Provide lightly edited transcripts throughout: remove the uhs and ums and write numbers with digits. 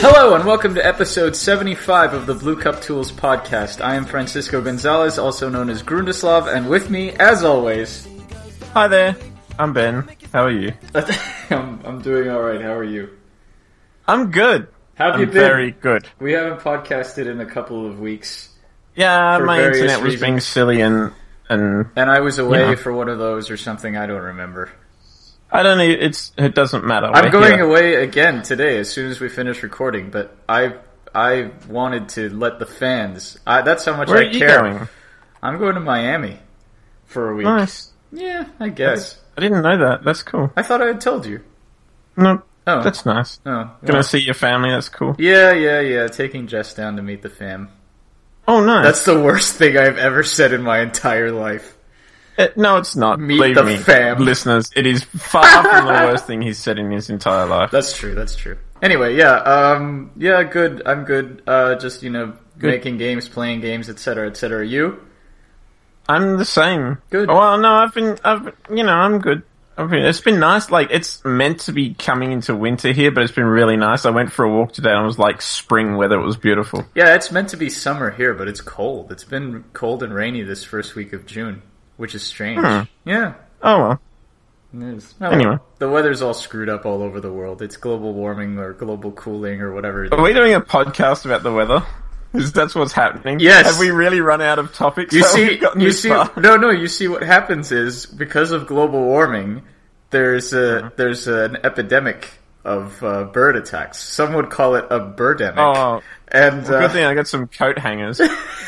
Hello and welcome to episode 75 of the Blue Cup Tools podcast. I am Francisco Gonzalez, also known as Grundislav, and with me, as always... Hi there, I'm Ben. How are you? I'm doing alright, how are you? I'm good. How have you been? Very good. We haven't podcasted in a couple of weeks. Yeah, my internet was reasons. being silly and I was away Yeah. for one of those or something, I don't remember. I don't know, it doesn't matter. I'm going away again today as soon as we finish recording, but I wanted to let the fans... that's how much Where I are you care. going? I'm going to Miami for a week. Nice. Yeah, I guess. I didn't know that. That's cool. I thought I had told you. No, Oh. that's nice. Oh, Gonna see your family, that's cool. Yeah. Taking Jess down to meet the fam. Oh, nice. That's the worst thing I've ever said in my entire life. No, it's not. Meet Believe the me, fam. listeners, it is far from the worst thing he's said in his entire life. That's true. Anyway, yeah, good. I'm good. Just, Good. making games, playing games, etc., etc. You? I'm the same. Good. Well, no, I'm good. It's been nice. Like, it's meant to be coming into winter here, but it's been really nice. I went for a walk today and it was like spring weather. It was beautiful. Yeah, it's meant to be summer here, but it's cold. It's been cold and rainy this first week of June, which is strange. Yeah. Oh, well. It is. Oh, Anyway. the weather's all screwed up all over the world. It's global warming or global cooling or whatever it is. Are we doing a podcast about the weather? Because that's what's happening. Yes. Have we really run out of topics? You How have see, we gotten you this see, far? no. You see, what happens is because of global warming, there's an epidemic of bird attacks. Some would call it a birdemic. Oh, and good thing I got some coat hangers.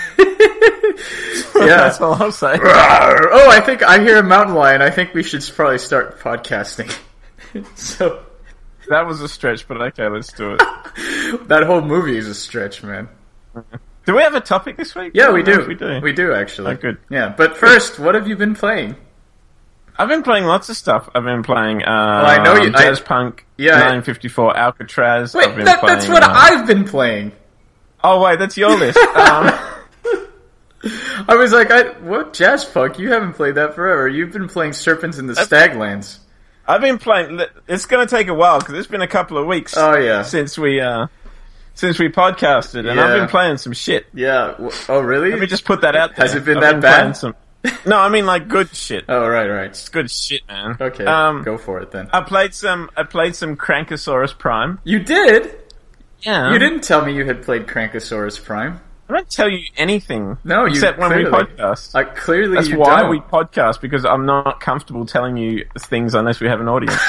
yeah. That's all I'll say. Oh, I think I hear a mountain lion. I think we should probably start podcasting. So That was a stretch, but okay, let's do it. that whole movie is a stretch, man. Do we have a topic this week? Yeah, I we don't know do. if we do. We do actually. Oh, good. Yeah, but first, what have you been playing? I've been playing lots of stuff. I've been playing I know you- Jazzpunk, Yeah. 954, Alcatraz. Wait, I've been that's playing, what I've been playing. Oh, wait, that's your list. I was like, what Jazzpunk? You haven't played that forever. You've been playing Serpents in the Staglands. I've been playing... It's going to take a while, because it's been a couple of weeks Oh yeah, since we podcasted, and Yeah. I've been playing some shit. yeah. Oh really? Let me just put that out there. Has it been I've that bad? playing some... No, I mean like good shit. Oh right. It's good shit, man. Okay, go for it then. I played some Crankosaurus Prime. You did? Yeah. You didn't tell me you had played Crankosaurus Prime. I don't tell you anything. No, you except when we clearly- podcast. Clearly, That's you why don't. we podcast, because I'm not comfortable telling you things unless we have an audience.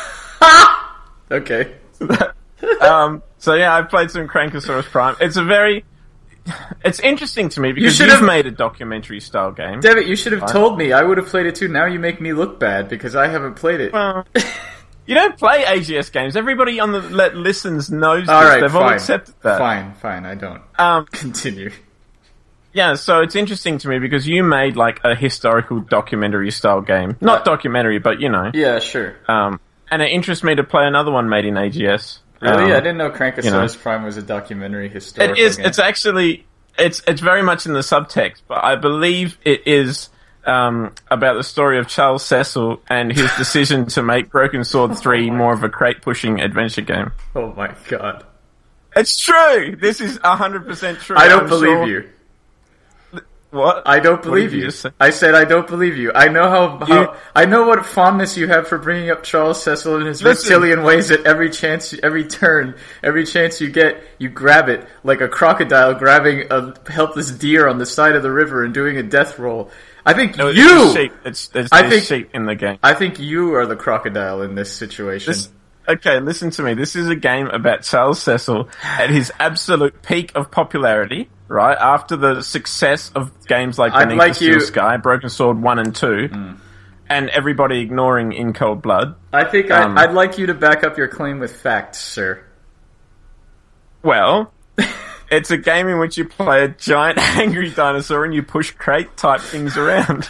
Okay. So yeah, I've played some Crankosaurus Prime. It's interesting to me because should you've have- made a documentary style game. Damn it, you should have told me. I would have played it too. Now you make me look bad because I haven't played it. Well, you don't play AGS games. Everybody on the that listens knows all this. right, They've fine. all accepted that. Fine, I don't. Continue. Yeah, so it's interesting to me because you made like a historical documentary style game. Not documentary, but you know. Yeah, sure. And it interests me to play another one made in AGS. Really? I didn't know Crankosaurus you know. Prime was a documentary historical It is. game. It's actually. It's very much in the subtext, but I believe it is about the story of Charles Cecil and his decision to make Broken Sword 3 more of a crate-pushing adventure game. Oh my god. It's true! This is 100% true. I don't I'm believe sure. you. What? I don't What did believe you you. just say? I said I don't believe you. I know how You- I know what fondness you have for bringing up Charles Cecil and his Listen. reptilian ways at every chance, every turn, every chance you get, you grab it like a crocodile grabbing a helpless deer on the side of the river and doing a death roll. I think No, you. It's sheep. There's I think- sheep in the game. I think you are the crocodile in this situation. Okay, listen to me. This is a game about Charles Cecil at his absolute peak of popularity, right? After the success of games like I'd Beneath like the Steel you- Sky, Broken Sword 1 and 2, and everybody ignoring In Cold Blood. I think I'd like you to back up your claim with facts, sir. Well, it's a game in which you play a giant angry dinosaur and you push crate type things around.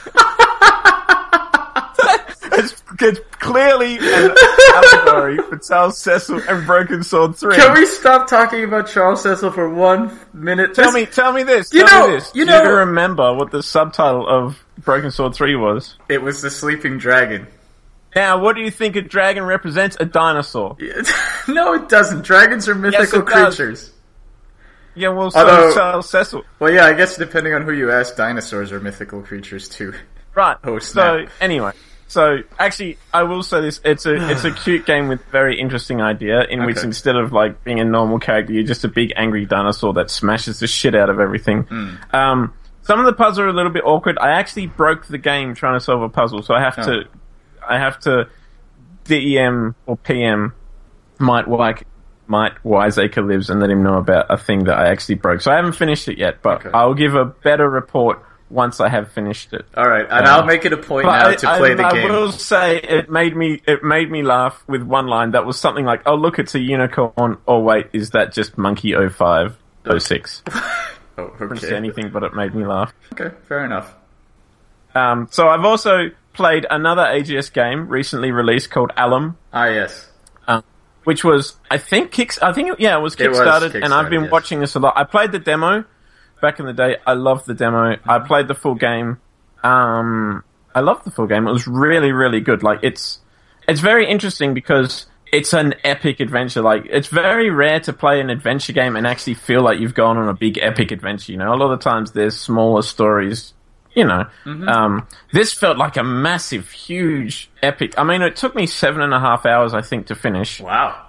It's clearly an allegory for Charles Cecil and Broken Sword 3. Can we stop talking about Charles Cecil for 1 minute? Tell me this. You Tell know- me this. you Do know- you remember what the subtitle of Broken Sword 3 was? It was the Sleeping Dragon. Now, what do you think a dragon represents? A dinosaur. No, it doesn't. Dragons are mythical it does. creatures. Yeah, well, so Although- is Charles Cecil. Well, yeah, I guess depending on who you ask, dinosaurs are mythical creatures too. Right. Oh, snap. So, anyway. So, actually, I will say this. It's a cute game with very interesting idea in which Okay. instead of, like, being a normal character, you're just a big angry dinosaur that smashes the shit out of everything. Some of the puzzles are a little bit awkward. I actually broke the game trying to solve a puzzle, so I have to DEM or PM Might Wiseacre Lives and let him know about a thing that I actually broke. So I haven't finished it yet, but Okay. I'll give a better report once I have finished it. All right, and I'll make it a point now to play the game. I will say it made me laugh with one line that was something like, "Oh, look, it's a unicorn." Oh, wait, is that just Monkey 0506? Oh, Didn't say okay. anything, but it made me laugh. Okay, fair enough. So I've also played another AGS game recently released called Alum, Ah, yes. which was it was Kickstarted, and I've been yes. watching this a lot. I played the demo back in the day. I loved the demo. I played the full game. I loved the full game. It was really, really good. Like it's very interesting because it's an epic adventure. Like it's very rare to play an adventure game and actually feel like you've gone on a big epic adventure. You know, a lot of times there's smaller stories. You know, this felt like a massive, huge, epic. I mean, it took me 7.5 hours, I think, to finish. Wow.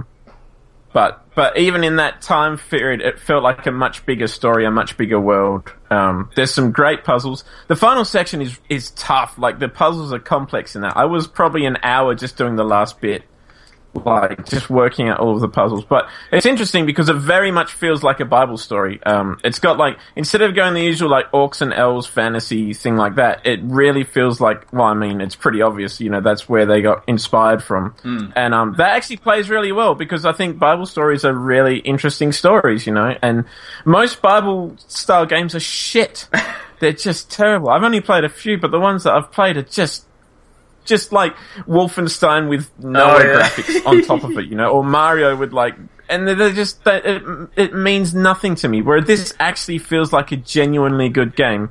But even in that time period, it felt like a much bigger story, a much bigger world. There's some great puzzles. The final section is tough. Like the puzzles are complex in that. I was probably an hour just doing the last bit. Like just working out all of the puzzles, but it's interesting because it very much feels like a Bible story. It's got like instead of going the usual like orcs and elves fantasy thing like that, it really feels like. Well, I mean, it's pretty obvious, you know, that's where they got inspired from, and that actually plays really well because I think Bible stories are really interesting stories, you know, and most Bible style games are shit. They're just terrible. I've only played a few, but the ones that I've played are just like Wolfenstein with no graphics on top of it, you know, or Mario with like, and they're just, it means nothing to me, where this actually feels like a genuinely good game.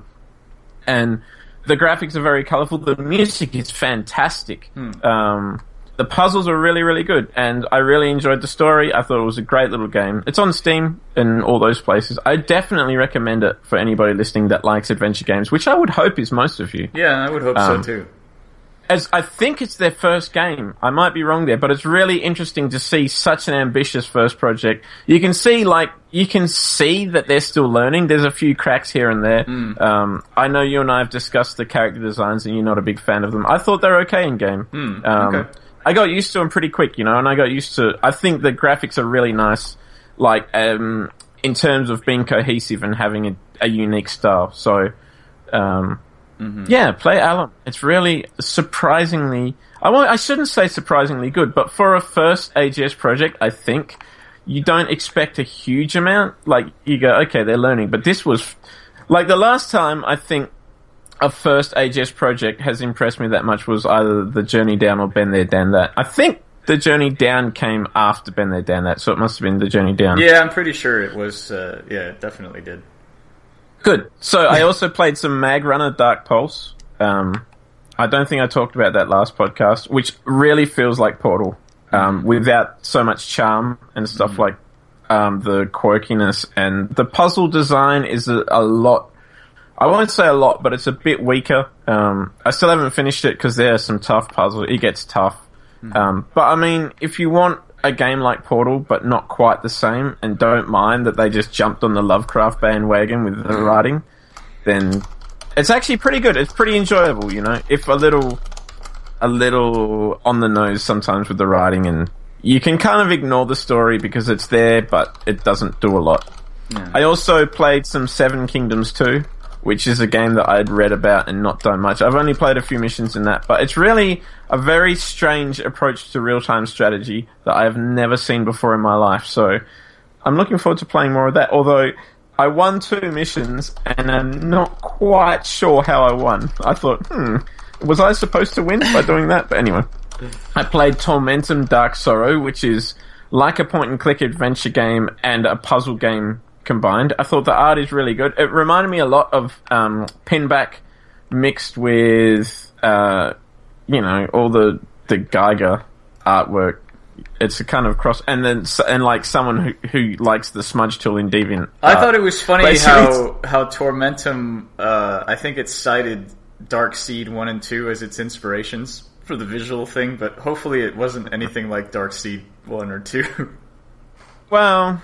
And the graphics are very colorful, the music is fantastic. The puzzles are really, really good, and I really enjoyed the story. I thought it was a great little game. It's on Steam and all those places. I definitely recommend it for anybody listening that likes adventure games, which I would hope is most of you. Yeah, I would hope so too. As I think it's their first game. I might be wrong there, but it's really interesting to see such an ambitious first project. You can see that they're still learning. There's a few cracks here and there. I know you and I have discussed the character designs and you're not a big fan of them. I thought they were okay in game. Okay. I got used to them pretty quick, you know, and I think the graphics are really nice, like, in terms of being cohesive and having a unique style. So, yeah, play Alum. It's really surprisingly... I shouldn't say surprisingly good, but for a first AGS project, I think, you don't expect a huge amount. Like, you go, okay, they're learning. But this was... Like, the last time, I think, a first AGS project has impressed me that much was either The Journey Down or Been There, Done That. I think The Journey Down came after Been There, Done That, so it must have been The Journey Down. Yeah, I'm pretty sure it was, it definitely did. Good. So I also played some Mag Runner Dark Pulse. I don't think I talked about that last podcast, which really feels like Portal, without so much charm and stuff like the quirkiness, and the puzzle design is a lot. I won't say a lot, but it's a bit weaker. I still haven't finished it because there are some tough puzzles. It gets tough. But I mean, if you want a game like Portal, but not quite the same, and don't mind that they just jumped on the Lovecraft bandwagon with the writing, then it's actually pretty good. It's pretty enjoyable, you know, if a little on the nose sometimes with the writing, and you can kind of ignore the story because it's there, but it doesn't do a lot. Yeah. I also played some Seven Kingdoms 2, which is a game that I'd read about and not done much. I've only played a few missions in that, but it's really a very strange approach to real-time strategy that I have never seen before in my life. So I'm looking forward to playing more of that, although I won 2 missions and I'm not quite sure how I won. I thought, was I supposed to win by doing that? But anyway, I played Tormentum Dark Sorrow, which is like a point-and-click adventure game and a puzzle game combined. I thought the art is really good. It reminded me a lot of Pinback mixed with all the Geiger artwork. It's a kind of cross, and like someone who likes the smudge tool in Deviant. I thought it was funny how Tormentum, I think it cited Darkseid 1 and 2 as its inspirations for the visual thing, but hopefully it wasn't anything like Darkseid 1 or 2. Well,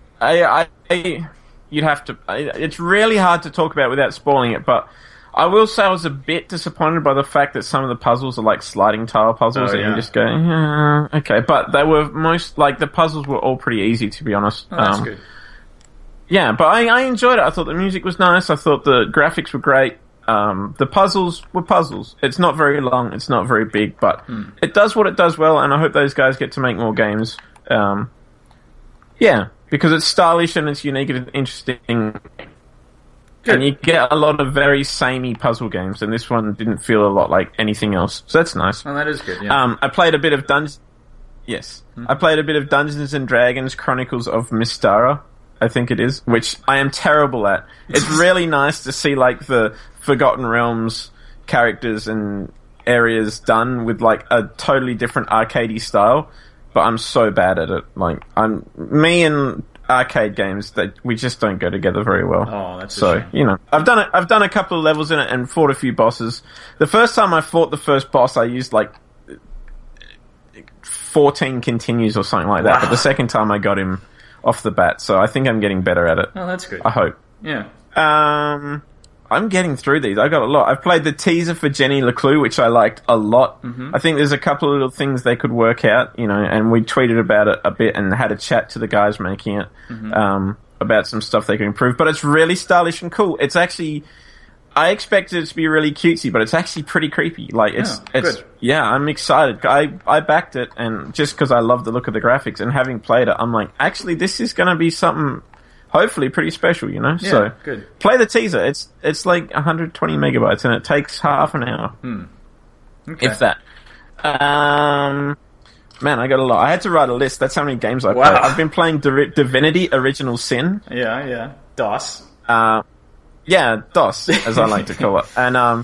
you'd have to. It's really hard to talk about without spoiling it, but I will say I was a bit disappointed by the fact that some of the puzzles are like sliding tile puzzles, and you just go, yeah, okay. But they were the puzzles were all pretty easy, to be honest. Oh, that's good. Yeah, but I enjoyed it. I thought the music was nice. I thought the graphics were great. The puzzles were puzzles. It's not very long. It's not very big, but it does what it does well, and I hope those guys get to make more games. Yeah, because it's stylish and it's unique and interesting. Good. And you get a lot of very samey puzzle games, and this one didn't feel a lot like anything else. So that's nice. Well, that is good, yeah. I played a bit of I played a bit of Dungeons and Dragons Chronicles of Mystara, I think it is, which I am terrible at. It's really nice to see, like, the Forgotten Realms characters and areas done with, like, a totally different arcadey style, but I'm so bad at it. Like, me and arcade games, that we just don't go together very well. Oh, that's so, I've done a couple of levels in it and fought a few bosses. The first time I fought the first boss, I used, like, 14 continues or something like that, wow. But the second time I got him off the bat, so I think I'm getting better at it. Oh, that's good. I hope. Yeah. I'm getting through these. I got a lot. I've played the teaser for Jenny LeClue, which I liked a lot. Mm-hmm. I think there's a couple of little things they could work out, and we tweeted about it a bit and had a chat to the guys making it, about some stuff they could improve. But it's really stylish and cool. It's actually, I expected it to be really cutesy, but it's actually pretty creepy. Like, I'm excited. I backed it, and just because I love the look of the graphics, and having played it, I'm like, actually, this is going to be something hopefully pretty special, Yeah, so good. Play the teaser. It's like 120 megabytes, and it takes half an hour, Okay. if that. Man, I got a lot. I had to write a list. That's how many games I played. I've been playing Divinity: Original Sin. Yeah. DOS. Yeah, DOS, as I like to call it. And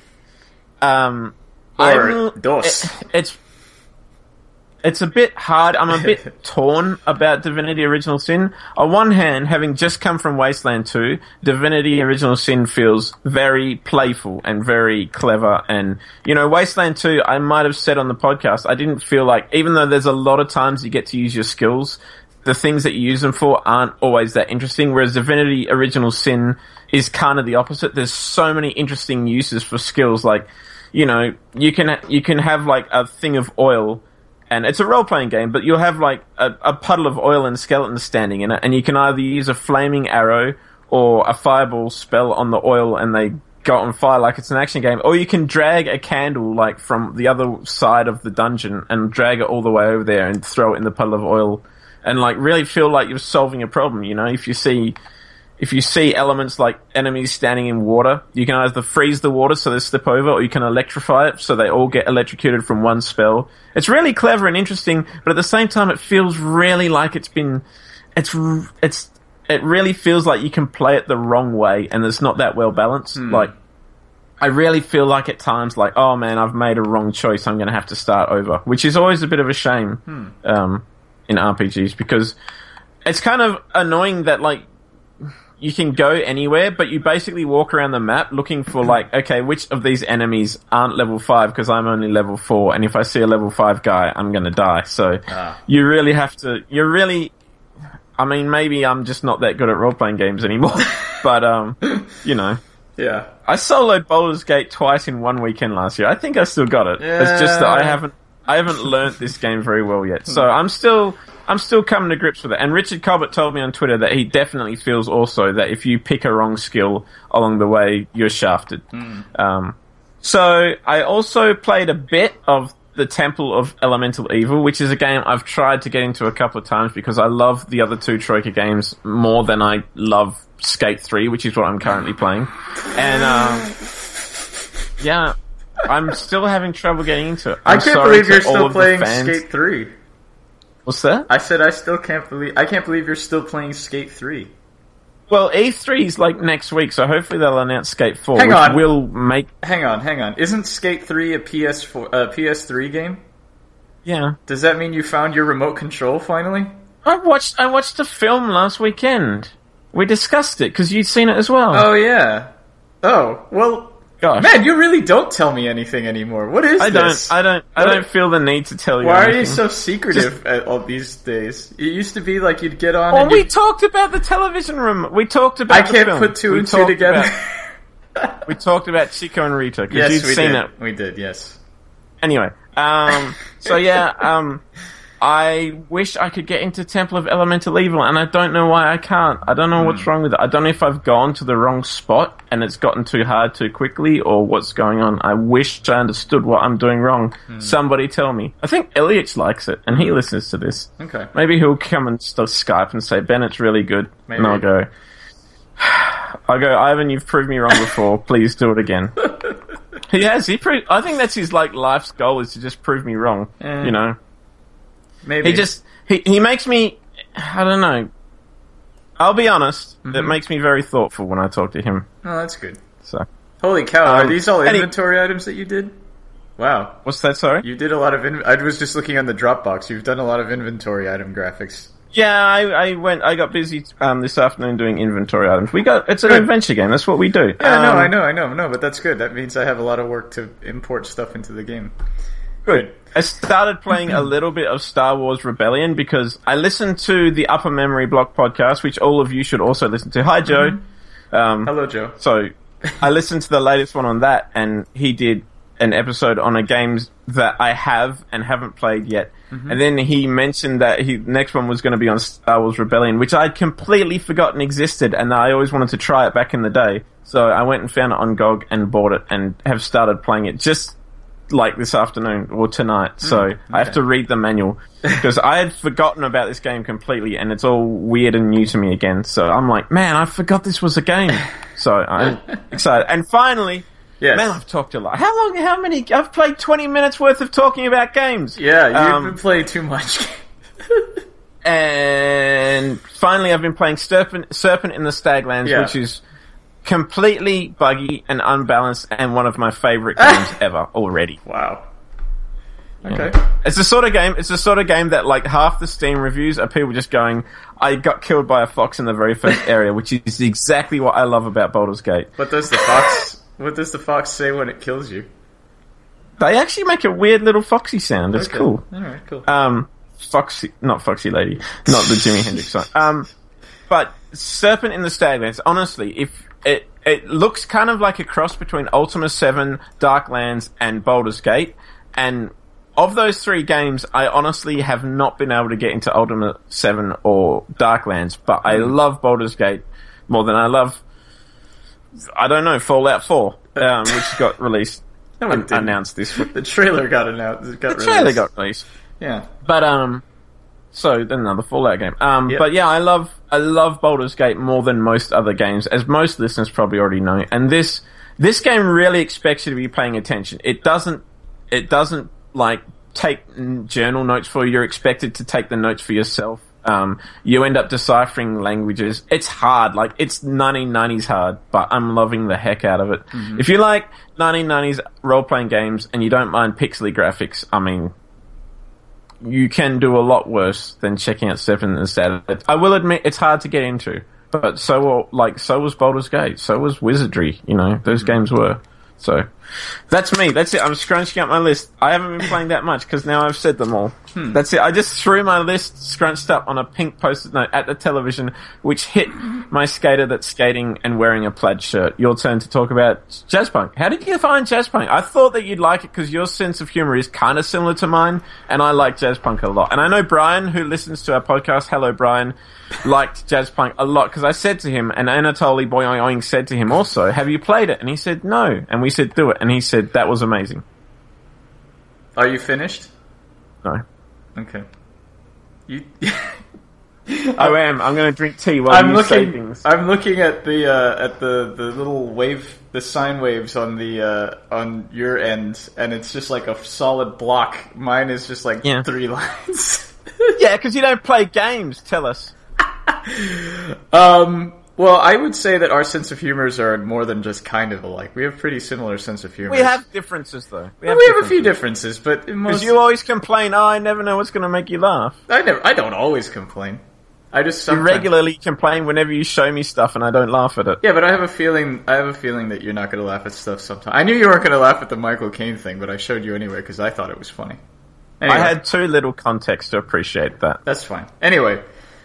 or DOS. It's a bit hard. I'm a bit torn about Divinity Original Sin. On one hand, having just come from Wasteland 2, Divinity Original Sin feels very playful and very clever. And, Wasteland 2, I might have said on the podcast, I didn't feel like, even though there's a lot of times you get to use your skills, the things that you use them for aren't always that interesting, whereas Divinity Original Sin is kind of the opposite. There's so many interesting uses for skills, like, you can have, like, a thing of oil, and it's a role-playing game, but you'll have, like, a puddle of oil and skeletons standing in it, and you can either use a flaming arrow or a fireball spell on the oil, and they go on fire like it's an action game, or you can drag a candle, like, from the other side of the dungeon and drag it all the way over there and throw it in the puddle of oil, and, like, really feel like you're solving a problem, If you see elements like enemies standing in water, you can either freeze the water so they slip over, or you can electrify it so they all get electrocuted from one spell. It's really clever and interesting, but at the same time it feels really like it really feels like you can play it the wrong way and it's not that well balanced. Like, I really feel like at times, like, oh man, I've made a wrong choice, I'm going to have to start over, which is always a bit of a shame in RPGs, because it's kind of annoying that, like, you can go anywhere, but you basically walk around the map looking for, like, okay, which of these enemies aren't level 5 because I'm only level 4, and if I see a level 5 guy, I'm going to die. So you really have to, I mean, maybe I'm just not that good at role-playing games anymore, but, Yeah. I soloed Baldur's Gate twice in one weekend last year. I think I still got it. Yeah. It's just that I haven't learnt this game very well yet. So I'm still coming to grips with it. And Richard Colbert told me on Twitter that he definitely feels also that if you pick a wrong skill along the way, you're shafted. So I also played a bit of the Temple of Elemental Evil, which is a game I've tried to get into a couple of times because I love the other two Troika games more than I love Skate 3, which is what I'm currently playing. And, yeah, I'm still having trouble getting into it. I can't believe you're still playing Skate 3. What's that? I said I can't believe you're still playing Skate 3. Well, E3 is like next week, so hopefully they'll announce Skate 4, Hang which on. will make... Hang on. Isn't Skate 3 a PS3 game? Yeah. Does that mean you found your remote control finally? I watched the film last weekend. We discussed it, because you'd seen it as well. Oh, yeah. Oh, well... Gosh. Man, you really don't tell me anything anymore. What is this? I don't feel the need to tell you Why anything. are you so secretive at all these days? It used to be like you'd get on Well, and we talked about the television room. We talked about I the can't film. put two We and two talked together. We talked about Chico and Rita, because Yes, you'd we seen did. it. We did, yes. Anyway, so yeah, I wish I could get into Temple of Elemental Evil, and I don't know why I can't. I don't know what's wrong with it. I don't know if I've gone to the wrong spot and it's gotten too hard too quickly, or what's going on. I wish I understood what I'm doing wrong. Somebody tell me. I think Elliot likes it, and he listens to this. Okay. Maybe he'll come and Skype and say, Ben, it's really good. Maybe. And I'll go, Ivan, you've proved me wrong before. Please do it again. He has. I think that's his life's goal, is to just prove me wrong. You know. Maybe. He makes me, I don't know. I'll be honest. It makes me very thoughtful when I talk to him. Oh, that's good. So. Holy cow! Are these all inventory items that you did? Wow. What's that? Sorry. You did a lot of. I was just looking on the Dropbox. You've done a lot of inventory item graphics. Yeah, I got busy this afternoon doing inventory items. It's an adventure game. That's what we do. Yeah, I know. No, but that's good. That means I have a lot of work to import stuff into the game. Good. I started playing a little bit of Star Wars Rebellion because I listened to the Upper Memory Block podcast, which all of you should also listen to. Hi, Joe. Hello, Joe. So I listened to the latest one on that, and he did an episode on a game that I have and haven't played yet. And then he mentioned that his next one was going to be on Star Wars Rebellion, which I'd completely forgotten existed, and I always wanted to try it back in the day. So I went and found it on GOG and bought it and have started playing it just like this afternoon or tonight. So I have to read the manual because I had forgotten about this game completely, and it's all weird and new to me again. So I'm like, man, I forgot this was a game. So I'm excited. And finally... Yes. Man, I've talked a lot. How many? I've played 20 minutes worth of talking about games. Yeah, you've been playing too much. And finally, I've been playing Serpent in the Staglands, which is completely buggy and unbalanced, and one of my favorite games ever already. Wow. Okay. Yeah. It's the sort of game that like half the Steam reviews are people just going, I got killed by a fox in the very first area, which is exactly what I love about Baldur's Gate. What does the fox say when it kills you? They actually make a weird little foxy sound. It's cool. Alright, cool. Not Foxy Lady. Not the Jimi Hendrix song. But Serpent in the Staglands, honestly, if it looks kind of like a cross between Ultima 7, Darklands, and Baldur's Gate, and of those three games, I honestly have not been able to get into Ultima 7 or Darklands, but I love Baldur's Gate more than I love, I don't know, Fallout 4, which got released, announced this week. The trailer got announced. The trailer got released. Yeah. But, so, another Fallout game. But yeah, I love Baldur's Gate more than most other games, as most listeners probably already know. And this game really expects you to be paying attention. It doesn't, like, take journal notes for you. You're expected to take the notes for yourself. You end up deciphering languages. It's hard. Like, it's 1990s hard, but I'm loving the heck out of it. Mm-hmm. If you like 1990s role-playing games and you don't mind pixely graphics, I mean, you can do a lot worse than checking out Serpent instead. I will admit it's hard to get into, but so was Baldur's Gate, so was Wizardry, those games were. So, that's me. That's it. I'm scrunching up my list. I haven't been playing that much because now I've said them all. That's it. I just threw my list scrunched up on a pink post-it note at the television, which hit my skater that's skating and wearing a plaid shirt. Your turn to talk about Jazzpunk. How did you find Jazzpunk? I thought that you'd like it because your sense of humor is kind of similar to mine, and I like Jazzpunk a lot. And I know Brian, who listens to our podcast, hello Brian, liked Jazzpunk a lot because I said to him, and Anatoly Boyoing said to him also, have you played it? And he said no. And we said do it. And he said that was amazing. Are you finished? No. Okay. I am. I'm going to drink tea while you say things. I'm looking at the little wave, the sine waves on the on your end, and it's just like a solid block. Mine is just like 3 lines. Yeah, because you don't play games. Tell us. Well, I would say that our sense of humors are more than just kind of alike. We have pretty similar sense of humor. We have differences, though. We have a few differences, but because you always complain, I never know what's going to make you laugh. I don't always complain. I just sometimes... You regularly complain whenever you show me stuff, and I don't laugh at it. Yeah, but I have a feeling that you're not going to laugh at stuff sometimes. I knew you weren't going to laugh at the Michael Caine thing, but I showed you anyway because I thought it was funny. Anyway. I had too little context to appreciate that. That's fine. Anyway.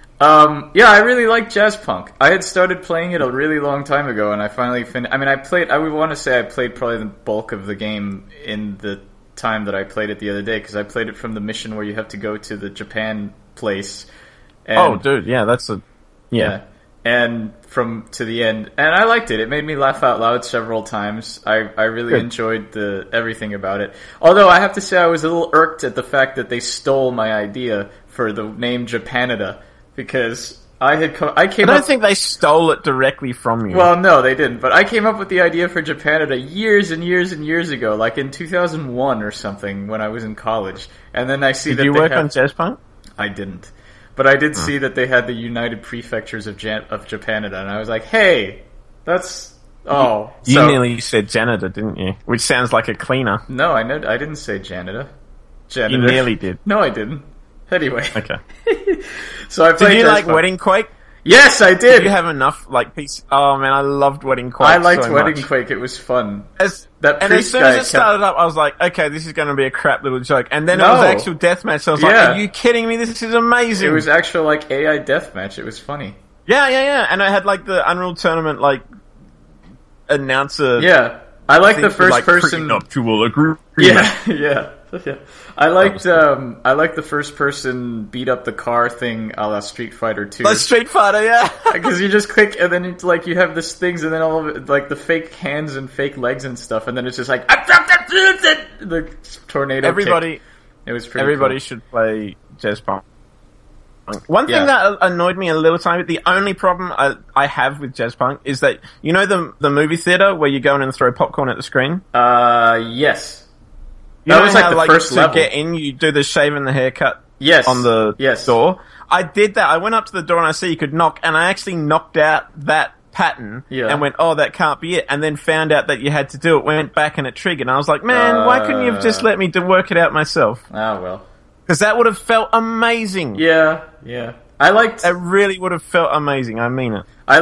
Yeah, I really like jazz punk. I had started playing it a really long time ago, and I finally finished. I mean, I would want to say I played probably the bulk of the game in the time that I played it the other day, because I played it from the mission where you have to go to the Japan place. And, dude, yeah, that's a... Yeah. And to the end. And I liked it. It made me laugh out loud several times. I really enjoyed everything about it. Although, I have to say I was a little irked at the fact that they stole my idea for the name Japanida. Because I don't think they stole it directly from you. Well, no, they didn't. But I came up with the idea for Japanida years and years and years ago, like in 2001 or something, when I was in college. And then I see Did you work on Jazz Punk? I didn't. But I did see that they had the United Prefectures of Japanida, and I was like, hey, that's... Oh. You nearly said janitor, didn't you? Which sounds like a cleaner. No, I didn't say janitor. You nearly did. No, I didn't. Anyway. Okay. So I played. Did you like Wedding Quake? Yes, I did. Did you have enough pieces? Oh man, I loved Wedding Quake. I liked Wedding Quake. It was fun. As soon as it started up, I was like, okay, this is going to be a crap little joke. And then it was actual deathmatch. So I was like, are you kidding me? This is amazing. It was actual like AI deathmatch. It was funny. Yeah. And I had like the Unreal Tournament like announcer. Yeah, I like the first person. Nuptial agreement. Yeah. I liked the first person beat up the car thing a la Street Fighter 2. Like Street Fighter, yeah. Because you just click and then it's like you have this things and then all of it, like the fake hands and fake legs and stuff, and then it's just like the tornado. Kick. It was pretty. Everybody cool. should play Jazz Punk. One thing that annoyed me a little tiny bit, the only problem I have with Jazz Punk is that, you know the movie theater where you go in and throw popcorn at the screen? Yes. That was like the first level. To get in, you do the shave and the haircut on the door. I did that. I went up to the door and I see you could knock, and I actually knocked out that pattern and went, oh, that can't be it. And then found out that you had to do it, went back and it triggered. And I was like, man, why couldn't you have just let me work it out myself? Ah, well. Because that would have felt amazing. Yeah. It really would have felt amazing, I mean it.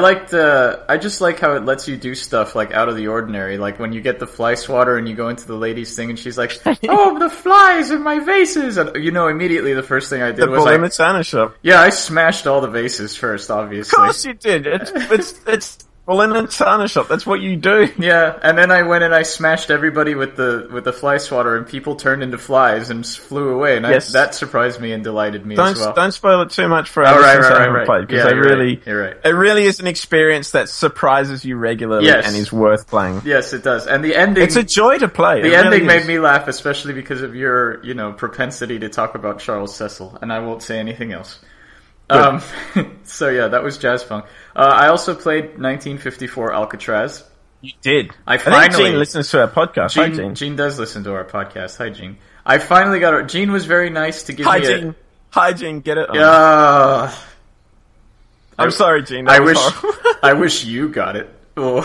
I just like how it lets you do stuff like out of the ordinary, like when you get the fly swatter and you go into the lady's thing and she's like, oh, the flies in my vases, and immediately the first thing I did was in the China shop. Yeah, I smashed all the vases first, obviously. Of course you did. It's well, in the China shop, that's what you do. Yeah, and then I went and I smashed everybody with the fly swatter, and people turned into flies and flew away, and that surprised me and delighted me as well. Don't spoil it too much for others who haven't played, because you're right. It really is an experience that surprises you regularly and is worth playing. Yes, it does. And the ending... It's a joy to play. The ending made me laugh, especially because of your, propensity to talk about Charles Cecil, and I won't say anything else. So yeah, that was Jazz Punk. I also played 1954 Alcatraz. You did. I think Gene listens to our podcast. Hi, Gene. Gene does listen to our podcast. Hi, Gene. I finally got it. Gene was very nice to give me Hi, Gene. Get it on. I'm sorry, Gene. I wish you got it.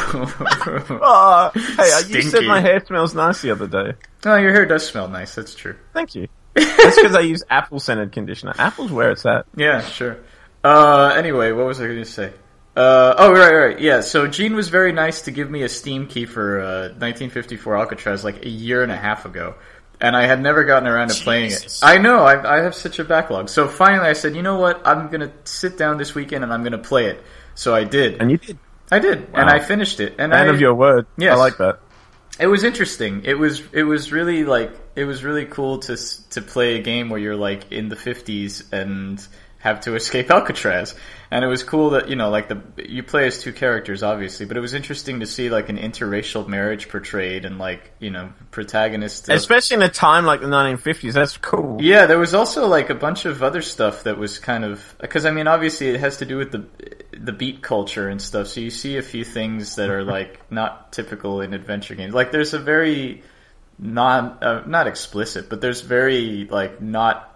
You said my hair smells nice the other day. Oh, your hair does smell nice. That's true. Thank you. That's because I use apple-scented conditioner. Apple's where it's at. Yeah, sure. Anyway, what was I going to say? Right. Yeah, so Gene was very nice to give me a Steam key for 1954 Alcatraz like a year and a half ago. And I had never gotten around to playing it. I know, I have such a backlog. So finally I said, you know what, I'm going to sit down this weekend and I'm going to play it. So I did. And you did? I did, wow. And I finished it. And Man of your word. Yes. I like that. It was interesting. It was really cool to play a game where you're like in the 50s and have to escape Alcatraz. And it was cool that, you play as two characters, obviously, but it was interesting to see like an interracial marriage portrayed and like, protagonists. Especially in a time like the 1950s, that's cool. Yeah, there was also like a bunch of other stuff that was kind of, because obviously it has to do with the beat culture and stuff, so you see a few things that are like not typical in adventure games. Like there's a very not explicit, but there's very like not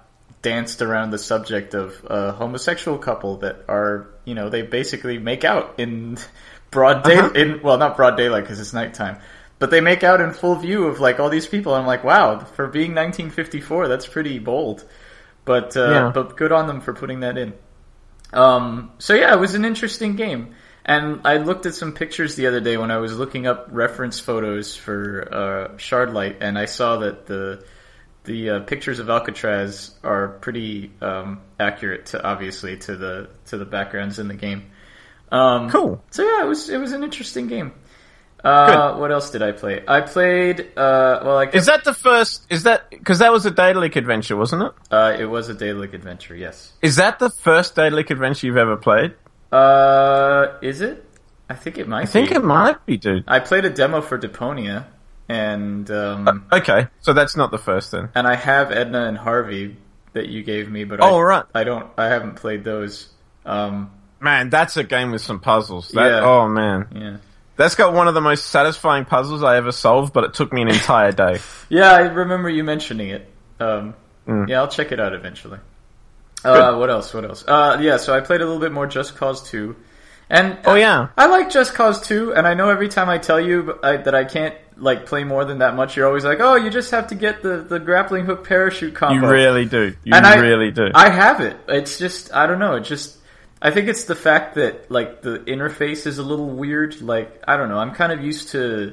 danced around the subject of a homosexual couple that are, they basically make out in broad day, well, not broad daylight because it's nighttime, but they make out in full view of like all these people. I'm like, wow, for being 1954, that's pretty bold. But good on them for putting that in. So yeah, it was an interesting game. And I looked at some pictures the other day when I was looking up reference photos for Shardlight, and I saw that the pictures of Alcatraz are pretty accurate to the backgrounds in the game. Cool. So yeah, it was an interesting game. What else did I play? I played. Is that the first? Is that because that was a Daedalic adventure, wasn't it? It was a Daedalic adventure. Yes. Is that the first Daedalic adventure you've ever played? Is it? I think it might be. I think it might be, dude. I played a demo for Deponia, and okay, so that's not the first then. And I have Edna and Harvey that you gave me, but right. I haven't played those. Man, that's a game with some puzzles. Yeah. Oh man. Yeah. That's got one of the most satisfying puzzles I ever solved, but it took me an entire day. Yeah, I remember you mentioning it. Yeah, I'll check it out eventually. What else? Yeah, so I played a little bit more Just Cause 2. And I like Just Cause 2, and I know every time I tell you that I can't like play more than that much, you're always like, oh, you just have to get the grappling hook parachute combo. You really do. Really do. I have it. It's just, I don't know, I think it's the fact that like the interface is a little weird. Like, I don't know, I'm kind of used to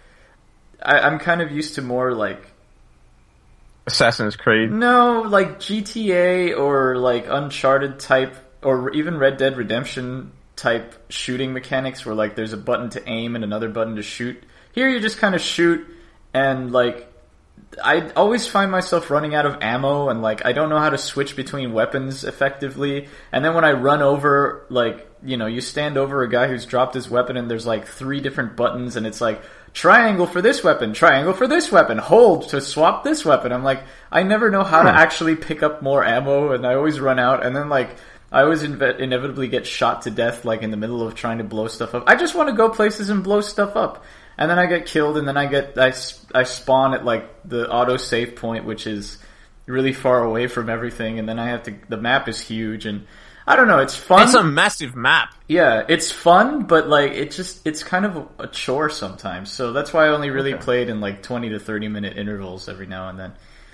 more like Assassin's Creed. No, like GTA or like Uncharted type, or even Red Dead Redemption type shooting mechanics where like there's a button to aim and another button to shoot. Here you just kind of shoot, and like I always find myself running out of ammo, and like I don't know how to switch between weapons effectively. And then when I run over, like, you stand over a guy who's dropped his weapon and there's like 3 different buttons, and it's like triangle for this weapon, triangle for this weapon, hold to swap this weapon. I'm like, I never know how to actually pick up more ammo, and I always run out, and then like I always inevitably get shot to death like in the middle of trying to blow stuff up. I just want to go places and blow stuff up. And then I get killed, and then I spawn at like the auto save point, which is really far away from everything, and then the map is huge, and I don't know, it's fun. It's a massive map. Yeah, it's fun, but like it's kind of a chore sometimes. So that's why I only really played in like 20 to 30 minute intervals every now and then.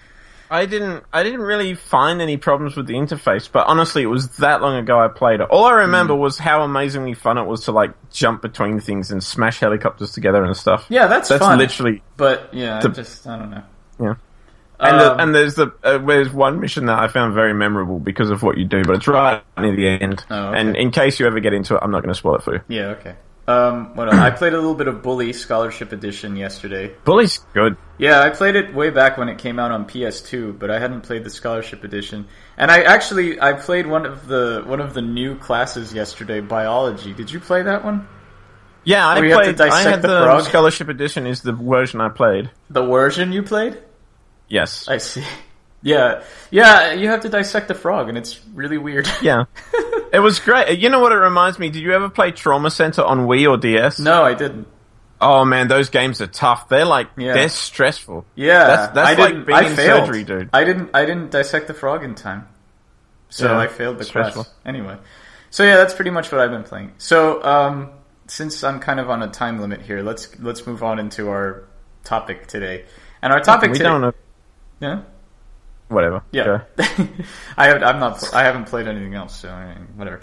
I didn't really find any problems with the interface, but honestly, it was that long ago I played it. All I remember was how amazingly fun it was to like jump between things and smash helicopters together and stuff. Yeah, that's fun. Literally. But yeah, I don't know. Yeah. And there's one mission that I found very memorable because of what you do, but it's right near the end. Oh, okay. And in case you ever get into it, I'm not going to spoil it for you. Yeah, okay. What else? I played a little bit of Bully Scholarship Edition yesterday. Bully's good. Yeah, I played it way back when it came out on PS2, but I hadn't played the Scholarship Edition. And I played one of the new classes yesterday, Biology. Did you play that one? Yeah, I had the frog? Scholarship Edition is the version I played. The version you played? Yes. I see. Yeah, you have to dissect the frog, and it's really weird. Yeah. It was great. You know what it reminds me? Did you ever play Trauma Center on Wii or DS? No, I didn't. Oh man, those games are tough. They're stressful. Yeah. That's like being in surgery, dude. I didn't dissect the frog in time. So I failed the class. Anyway. So yeah, that's pretty much what I've been playing. So, since I'm kind of on a time limit here, let's move on into our topic today. And our topic today... don't know. Yeah? Whatever. Yeah. I haven't played anything else, so whatever.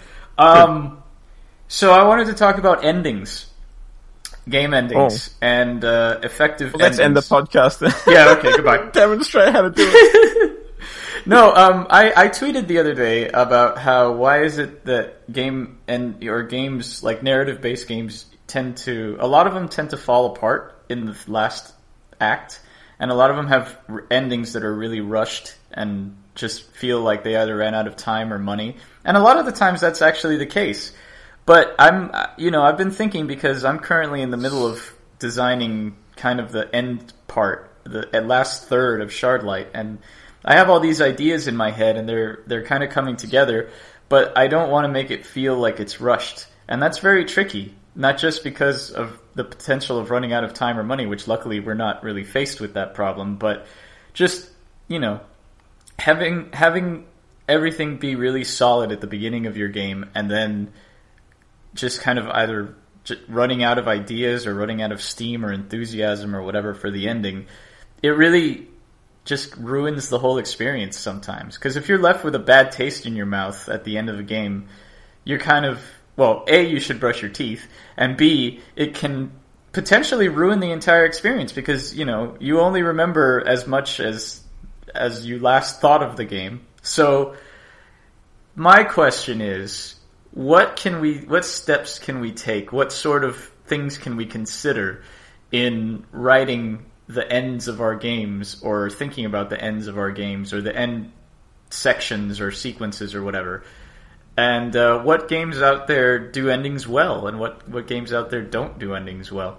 So I wanted to talk about endings. Game endings and effective endings. Let's end the podcast then. Yeah, okay, goodbye. Demonstrate how to do it. No, I tweeted the other day about why is it that games, like narrative-based games, a lot of them tend to fall apart in the last act, and a lot of them have endings that are really rushed and just feel like they either ran out of time or money. And a lot of the times that's actually the case. But I've been thinking, because I'm currently in the middle of designing kind of the end part, the last third of Shardlight, and I have all these ideas in my head, and they're kind of coming together, but I don't want to make it feel like it's rushed. And that's very tricky, not just because of the potential of running out of time or money, which luckily we're not really faced with that problem, but just, having everything be really solid at the beginning of your game, and then just kind of either running out of ideas or running out of steam or enthusiasm or whatever for the ending, it really just ruins the whole experience sometimes. Because if you're left with a bad taste in your mouth at the end of a game, you're kind of, well, A, you should brush your teeth, and B, it can potentially ruin the entire experience because, you know, you only remember as much as you last thought of the game. So my question is, what steps can we take? What sort of things can we consider in writing the ends of our games, or thinking about the ends of our games, or the end sections or sequences or whatever? And what games out there do endings well, and what games out there don't do endings well?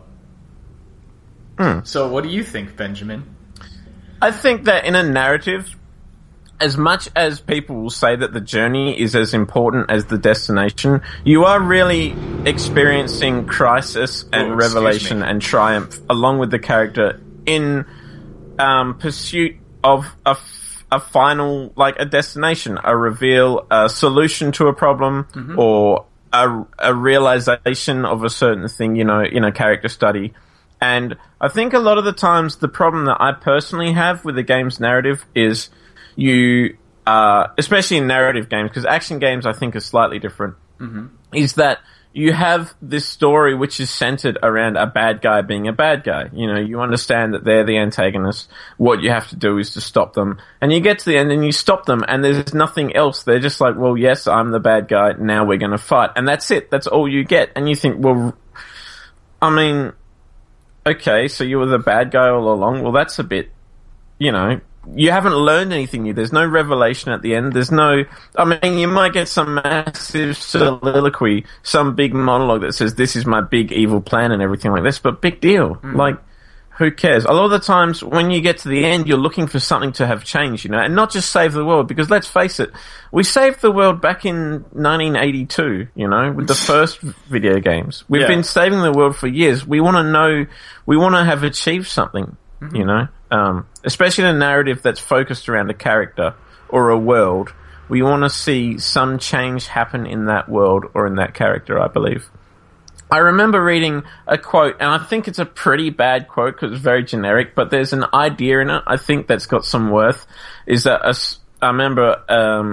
So what do you think, Benjamin? I think that in a narrative, as much as people will say that the journey is as important as the destination, you are really experiencing crisis and revelation and triumph along with the character in pursuit of a final, like a destination, a reveal, a solution to a problem, or a realization of a certain thing, you know, in a character study. And I think a lot of the times the problem that I personally have with the game's narrative is you, especially in narrative games, because action games I think are slightly different, is that you have this story which is centered around a bad guy being a bad guy. You know, you understand that they're the antagonist. What you have to do is to stop them. And you get to the end and you stop them and there's nothing else. They're just like, well, yes, I'm the bad guy. Now we're going to fight. And that's it. That's all you get. And you think, well, I mean, okay, so you were the bad guy all along. Well, that's a bit, you know, you haven't learned anything new. There's no revelation at the end. There's no, I mean, you might get some massive soliloquy, some big monologue that says, this is my big evil plan and everything like this, but big deal. Like, who cares? A lot of the times when you get to the end, you're looking for something to have changed, you know, and not just save the world, because let's face it, we saved the world back in 1982, you know, with the first video games. We've been saving the world for years. We want to know, we want to have achieved something, you know, especially in a narrative that's focused around a character or a world. We want to see some change happen in that world or in that character, I believe. I remember reading a quote, and I think it's a pretty bad quote because it's very generic, but there's an idea in it, I think, that's got some worth, is that I remember,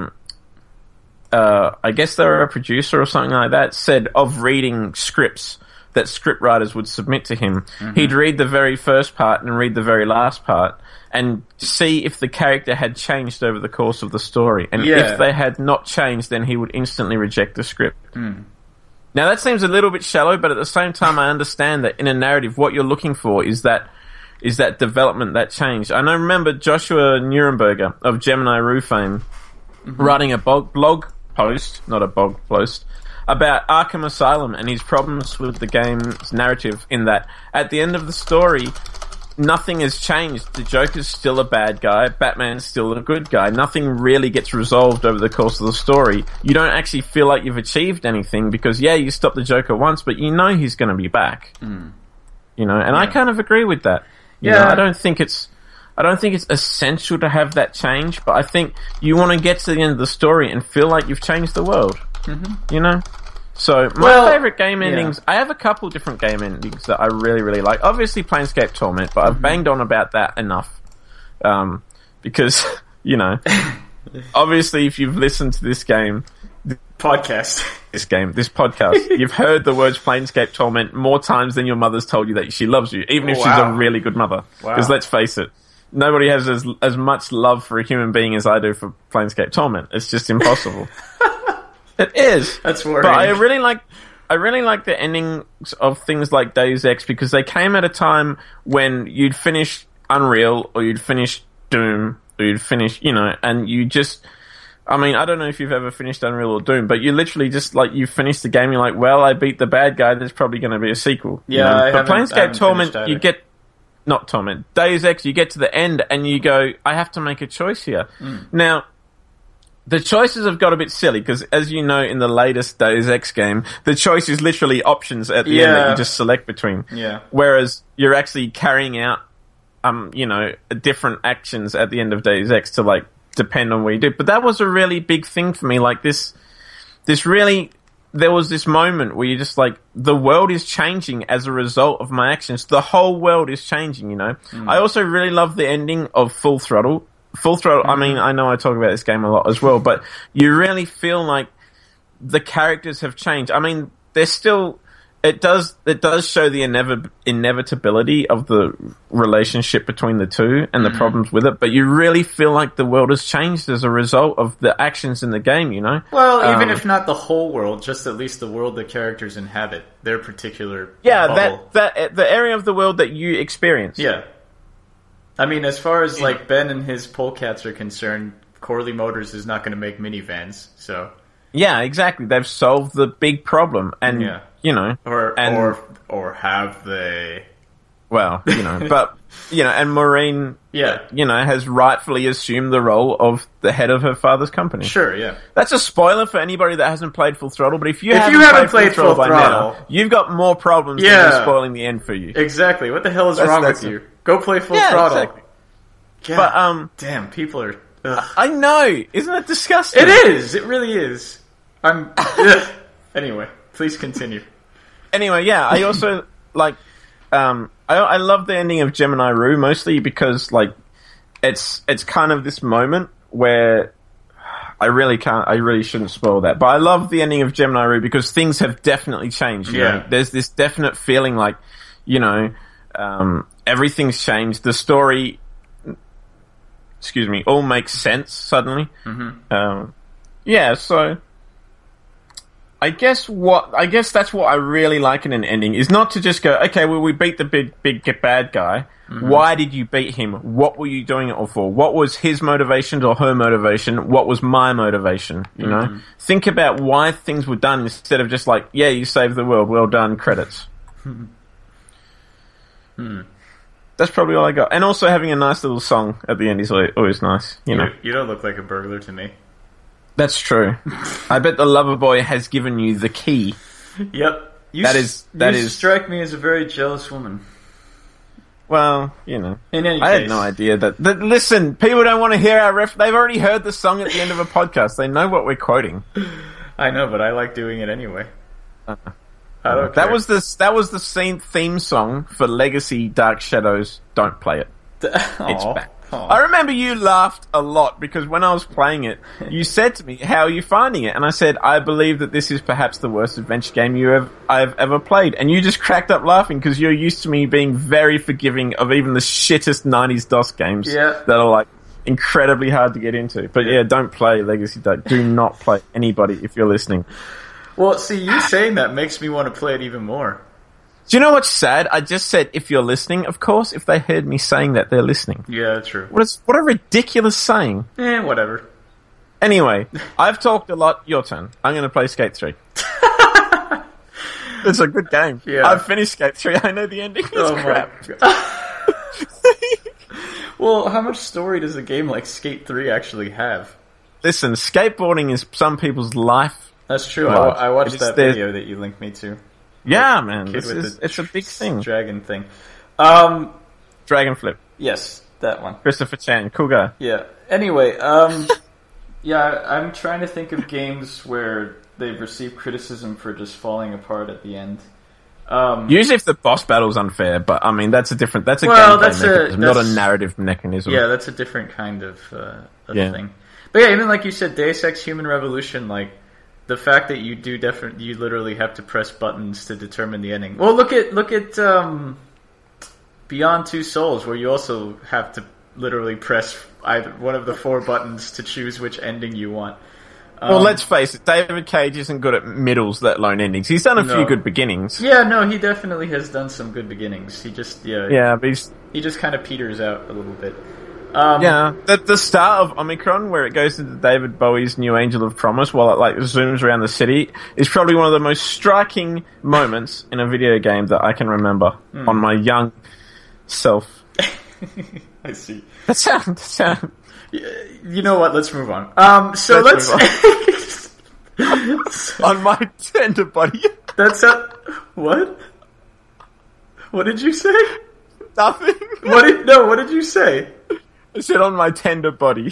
I guess they were a producer or something like that, said of reading scripts that script writers would submit to him, he'd read the very first part and read the very last part and see if the character had changed over the course of the story. And if they had not changed, then he would instantly reject the script. Now, that seems a little bit shallow, but at the same time, I understand that in a narrative, what you're looking for is that development, that change. I remember Joshua Nuremberger of Gemini Rue fame writing a blog post, not a bog post, about Arkham Asylum and his problems with the game's narrative, in that at the end of the story, nothing has changed. The Joker's still a bad guy. Batman's still a good guy. Nothing really gets resolved over the course of the story. You don't actually feel like you've achieved anything because, you stopped the Joker once, but you know he's going to be back. You know, and I kind of agree with that. You know, I don't think it's essential to have that change, but I think you want to get to the end of the story and feel like you've changed the world. You know? So, my favourite game endings, I have a couple different game endings that I really, really like. Obviously, Planescape Torment, but I've banged on about that enough. Because, you know, obviously, if you've listened to this game... this podcast, you've heard the words Planescape Torment more times than your mother's told you that she loves you, even if she's a really good mother. Because let's face it, nobody has as much love for a human being as I do for Planescape Torment. It's just impossible. It is. That's worrying. But I really like the endings of things like Deus Ex because they came at a time when you'd finish Unreal or you'd finish Doom or you'd finish, you know, and you just... I mean, I don't know if you've ever finished Unreal or Doom, but you literally just, like, you finish the game, you're like, well, I beat the bad guy, there's probably going to be a sequel. Yeah, you know? But Planescape Torment, you get... Not Torment. Deus Ex, you get to the end and you go, I have to make a choice here. Now... the choices have got a bit silly because, as you know, in the latest Deus Ex game, the choice is literally options at the end that you just select between. Whereas you're actually carrying out, you know, different actions at the end of Deus Ex to, like, depend on what you do. But that was a really big thing for me. Like there was this moment where you're just like, the world is changing as a result of my actions. The whole world is changing, you know? I also really love the ending of Full Throttle. Full Throttle, I mean, I know I talk about this game a lot as well, but you really feel like the characters have changed. I mean, they're still... It does show the inevitability of the relationship between the two and the problems with it, but you really feel like the world has changed as a result of the actions in the game, you know? Well, even if not the whole world, just at least the world the characters inhabit, their particular bubble. The area of the world that you experience. Yeah. I mean, as far as like Ben and his polecats are concerned, Corley Motors is not going to make minivans, so... Yeah, exactly. They've solved the big problem, and you know, or have they? Well, you know, but you know, and Maureen, you know, has rightfully assumed the role of the head of her father's company. Sure, yeah. That's a spoiler for anybody that hasn't played Full Throttle. But if you haven't played Full Throttle now, you've got more problems than spoiling the end for you. Exactly. What the hell is wrong with you? Go play Full Throttle. Exactly. God, but damn, people are. Ugh. I know, isn't it disgusting? It is. It really is. Anyway, please continue. Anyway, yeah, I also like. I love the ending of Gemini Rue mostly because like it's kind of this moment where I really shouldn't spoil that, but I love the ending of Gemini Rue because things have definitely changed. You know? There's this definite feeling like, you know, everything's changed. The story, all makes sense suddenly. Yeah, so I guess that's what I really like in an ending is not to just go, okay, well, we beat the big bad guy. Why did you beat him? What were you doing it all for? What was his motivation or her motivation? What was my motivation? You know, think about why things were done instead of just like, yeah, you saved the world, well done, credits. That's probably all I got. And also having a nice little song at the end is always nice. You know, you don't look like a burglar to me. That's true. I bet the lover boy has given you the key. Yep. You strike me as a very jealous woman. Well, you know. In any I case. had no idea that listen, people don't want to hear our they've already heard the song at the end of a podcast. They know what we're quoting. I know, but I like doing it anyway. I don't care. That was the theme song for Legacy Dark Shadows. Don't play it. It's back. I remember you laughed a lot because when I was playing it, you said to me, "How are you finding it?" And I said, "I believe that this is perhaps the worst adventure game I've ever played." And you just cracked up laughing because you're used to me being very forgiving of even the shittest 90s DOS games that are like incredibly hard to get into. But yeah, don't play Legacy Dark. Do not play anybody if you're listening. Well, see, you saying that makes me want to play it even more. Do you know what's sad? I just said, if you're listening, of course, if they heard me saying that, they're listening. Yeah, true. What a ridiculous saying. Whatever. Anyway, I've talked a lot. Your turn. I'm going to play Skate 3. It's a good game. Yeah. I've finished Skate 3. I know the ending is crap. Well, how much story does a game like Skate 3 actually have? Listen, skateboarding is some people's life. That's true. I watched that video that you linked me to. Yeah, man, it's a big thing. Dragon thing. Dragon Flip. Yes, that one. Christopher Chan, cool guy. Yeah. Anyway, yeah, I'm trying to think of games where they've received criticism for just falling apart at the end. Usually if the boss battle's unfair, but I mean, that's a gameplay mechanism, not a narrative mechanism. Yeah, that's a different kind of thing. But yeah, even like you said, Deus Ex Human Revolution, like, the fact that you literally have to press buttons to determine the ending. Well, look at Beyond Two Souls, where you also have to literally press either one of the 4 buttons to choose which ending you want. Well, let's face it, David Cage isn't good at middles, let alone endings. He's done a few good beginnings. Yeah, no, he definitely has done some good beginnings. He just but he just kind of peters out a little bit. The start of Omicron, where it goes into David Bowie's New Angel of Promise while it like zooms around the city, is probably one of the most striking moments in a video game that I can remember on my young self. I see. That sound. You know what? Let's move on. So let's on my tender body. That's what? What did you say? Nothing. What did you say? I said on my tender body.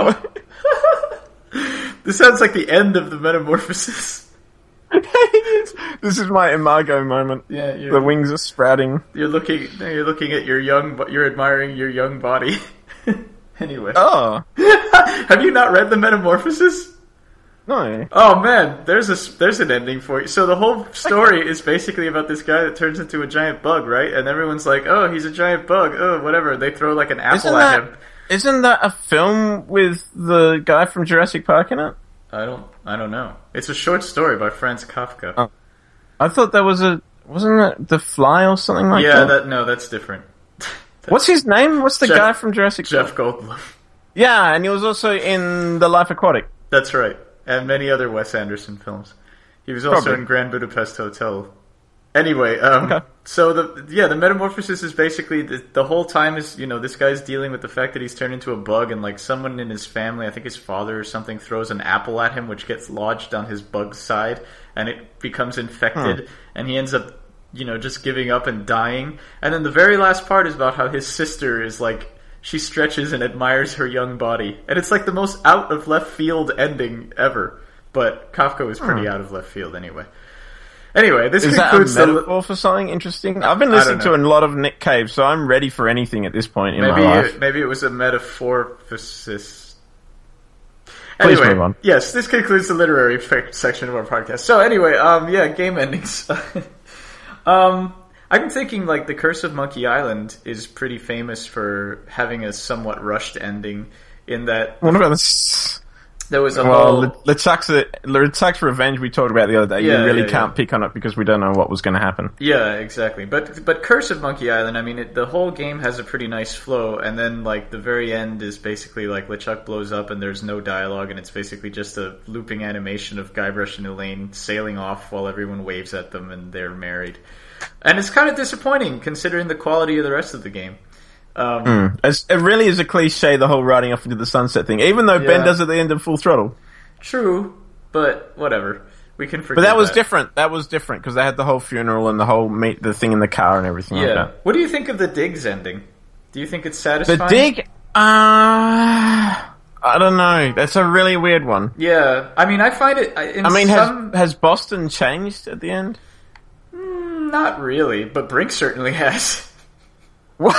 This sounds like the end of the metamorphosis. This is my imago moment. Yeah, the wings are sprouting. You're looking at you're admiring your young body. Anyway. Oh. Have you not read the Metamorphosis? No. Oh man, there's an ending for you. So the whole story is basically about this guy that turns into a giant bug, right? And everyone's like, "Oh, he's a giant bug. Oh, whatever." They throw like an apple at him. Isn't that a film with the guy from Jurassic Park in it? I don't know. It's a short story by Franz Kafka. Oh. I thought that wasn't it The Fly or something like that? Yeah, that's different. What's his name? What's the guy from Jurassic Park? Jeff Goldblum. Yeah, and he was also in The Life Aquatic. That's right. And many other Wes Anderson films. He was also in Grand Budapest Hotel. Anyway, okay. So the Metamorphosis is basically the whole time is, this guy's dealing with the fact that he's turned into a bug, and like someone in his family, I think his father or something, throws an apple at him, which gets lodged on his bug side, and it becomes infected, and he ends up, just giving up and dying. And then the very last part is about how his sister is like, she stretches and admires her young body. And it's like the most out of left field ending ever. But Kafka was pretty out of left field anyway. Anyway, this concludes that a metaphor for something interesting? I've been listening to a lot of Nick Cave, so I'm ready for anything at this point in my life. Maybe it was a metamorphosis. Please move on. Yes, this concludes the literary section of our podcast. So anyway, game endings. I'm thinking like The Curse of Monkey Island is pretty famous for having a somewhat rushed ending. In that, what about this? There was a whole LeChuck's Revenge we talked about the other day. You really can't pick on it because we don't know what was going to happen. Yeah, exactly. But Curse of Monkey Island, I mean, the whole game has a pretty nice flow, and then like the very end is basically like LeChuck blows up and there's no dialogue, and it's basically just a looping animation of Guybrush and Elaine sailing off while everyone waves at them and they're married. And it's kind of disappointing considering the quality of the rest of the game. It really is a cliche, the whole riding off into the sunset thing, even though Ben does at the end of Full Throttle. True, but whatever. We can forget. But that was different. That was different because they had the whole funeral and the whole the thing in the car and everything like that. What do you think of the Diggs ending? Do you think it's satisfying? The Dig? I don't know. That's a really weird one. Yeah. I mean, I find it... has Boston changed at the end? Not really, but Brink certainly has. What?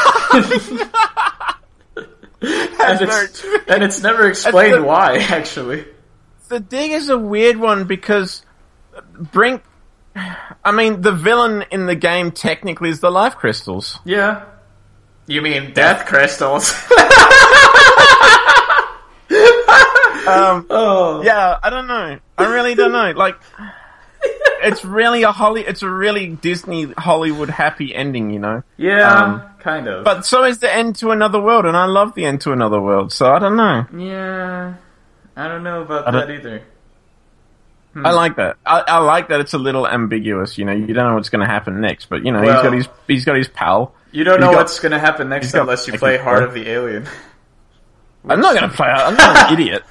and it's never explained why, actually. The Dig is a weird one because Brink... I mean, the villain in the game technically is the Life Crystals. Yeah. You mean Death Crystals? Yeah, I don't know. I really don't know. Like... It's really a really Disney Hollywood happy ending, Yeah, kind of. But so is the End to Another World, and I love the End to Another World, so I don't know. Yeah, I don't know about that either. I like that. I like that it's a little ambiguous, you don't know what's going to happen next, but he's got his pal. You don't know what's going to happen next unless you play Heart of the Alien. I'm not going to play it. I'm not an idiot.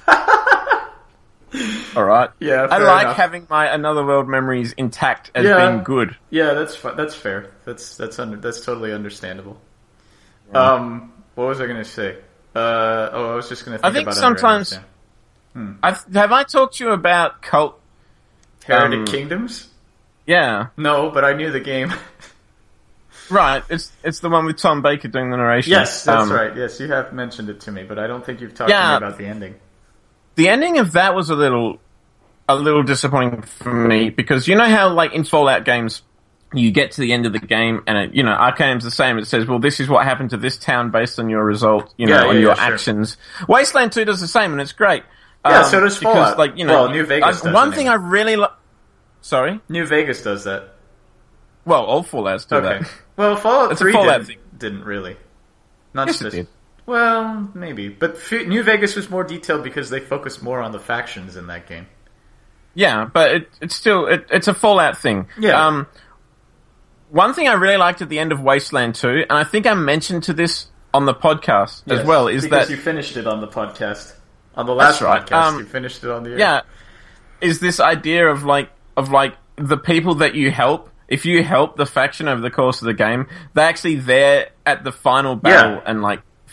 All right. Yeah, I like having my Another World memories intact as being good. Yeah, that's fair. That's totally understandable. Yeah. What was I going to say? I was just going to think about it. I think sometimes. Have I talked to you about Cult Heretic Kingdoms? Yeah. No, but I knew the game. Right. It's the one with Tom Baker doing the narration. Yes, that's right. Yes, you have mentioned it to me, but I don't think you've talked to me about the ending. The ending of that was a little disappointing for me because you know how like in Fallout games you get to the end of the game and Arcanum's the same. It says, well, this is what happened to this town based on your result, on your actions. Sure. Wasteland 2 does the same and it's great. Yeah, so does Fallout. Well, New Vegas does one thing I really Sorry? New Vegas does that. Well, all Fallouts do that. Well, Fallout 3 Fallout didn't really. Not yes, just it did. Well, maybe. But New Vegas was more detailed because they focused more on the factions in that game. Yeah, but it's still it's a Fallout thing. Yeah. One thing I really liked at the end of Wasteland 2, and I think I mentioned to this on the podcast as well, is because that... you finished it on the podcast. On the last podcast, you finished it on the air. Yeah. Is this idea of the people that you help, if you help the faction over the course of the game, they're actually there at the final battle and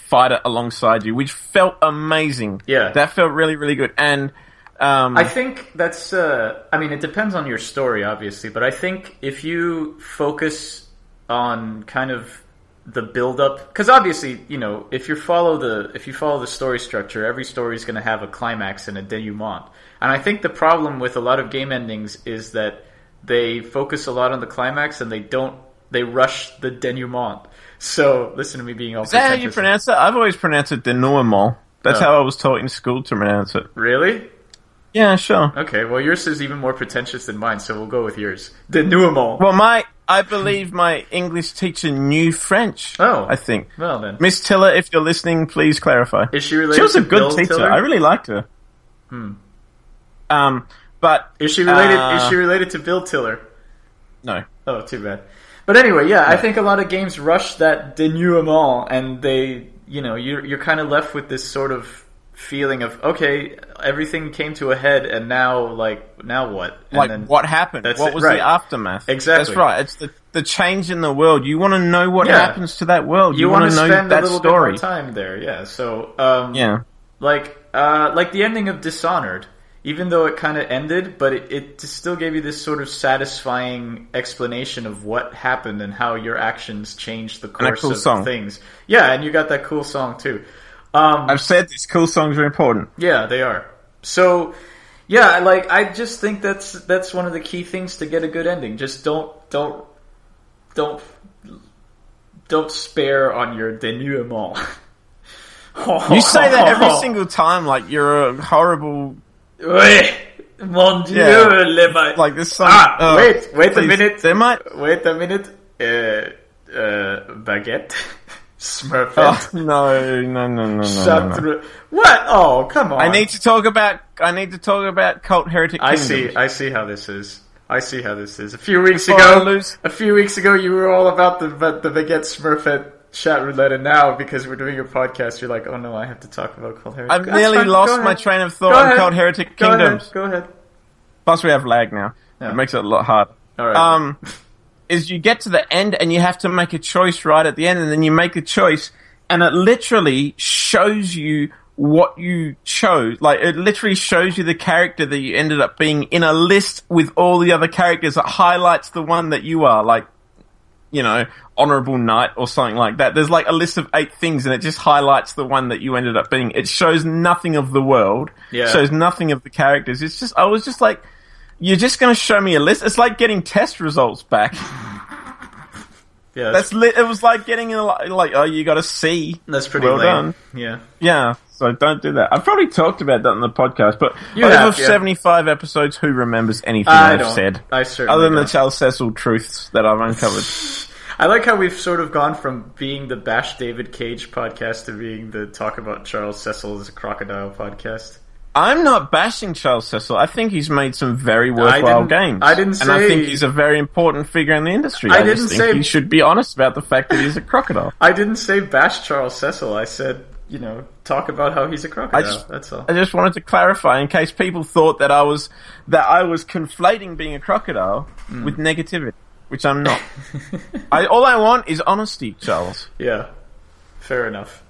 fight it alongside you, which felt amazing. Yeah. That felt really, really good. And I think that's, I mean, it depends on your story, obviously, but I think if you focus on kind of the build-up, because obviously, you know, if you follow the story structure, every story is going to have a climax and a denouement. And I think the problem with a lot of game endings is that they focus a lot on the climax and they rush the denouement. So, listen to me being all Is that how you pronounce it? I've always pronounced it denouement. That's how I was taught in school to pronounce it. Really? Yeah, sure. Okay, well, yours is even more pretentious than mine, so we'll go with yours. Denouement. Well, I believe my English teacher knew French. Oh. I think. Well, then. Miss Tiller, if you're listening, please clarify. Is she related She was to a good Bill teacher. Tiller? I really liked her. But... Is she related to Bill Tiller? No. Oh, too bad. But anyway, yeah, I think a lot of games rush that denouement, and they, you know, you're kind of left with this sort of feeling of, okay, everything came to a head, and now what? And like, then, what happened? What was the aftermath? Exactly. That's right. It's the change in the world. You want to know what happens to that world. You want to know spend that a little story. bit more time there, yeah. So, like the ending of Dishonored, even though it kind of ended, but it still gave you this sort of satisfying explanation of what happened and how your actions changed the course of things. Yeah, and you got that cool song too. I've said these cool songs are important. Yeah, they are. So, yeah, like I just think that's one of the key things to get a good ending. Just don't spare on your denouement. You say that every single time, like you're a horrible. Mon Dieu, yeah. Like this song. Wait a minute. Wait a minute. Baguette. Smurfette. Oh, no. What? Oh, come on. I need to talk about Cult Heretic Kingdoms. I see how this is. A few weeks ago, you were all about the Baguette Smurfette chat roulette, and now because we're doing a podcast, you're like, oh no, I have to talk about Cult Heretic. I've nearly lost my train of thought on Cult Heretic Kingdoms. Go ahead. Plus, we have lag now. Yeah. It makes it a lot harder. All right. Is you get to the end and you have to make a choice right at the end, and then you make a choice, and it literally shows you what you chose. Like, it literally shows you the character that you ended up being in a list with all the other characters. It highlights the one that you are, like, you know, Honorable Knight or something like that. There's like a list of 8 things, and it just highlights the one that you ended up being. It shows nothing of the world. Yeah. Shows nothing of the characters. It's just, I was just like, you're just going to show me a list? It's like getting test results back. Yeah, it was like getting oh, you got a C. That's pretty well lame. Done. Yeah. So don't do that. I've probably talked about that on the podcast, but over 75 episodes, who remembers anything I've said? I certainly other than don't. The Charles Cecil truths that I've uncovered. I like how we've sort of gone from being the Bash David Cage podcast to being the Talk About Charles Cecil as a Crocodile podcast. I'm not bashing Charles Cecil. I think he's made some very worthwhile games. I didn't say... And I think he's a very important figure in the industry. I just think he should be honest about the fact that he's a crocodile. I didn't say bash Charles Cecil. I said, you know, talk about how he's a crocodile. That's all. I just wanted to clarify in case people thought that I was conflating being a crocodile with negativity, which I'm not. All I want is honesty, Charles. Yeah. Fair enough.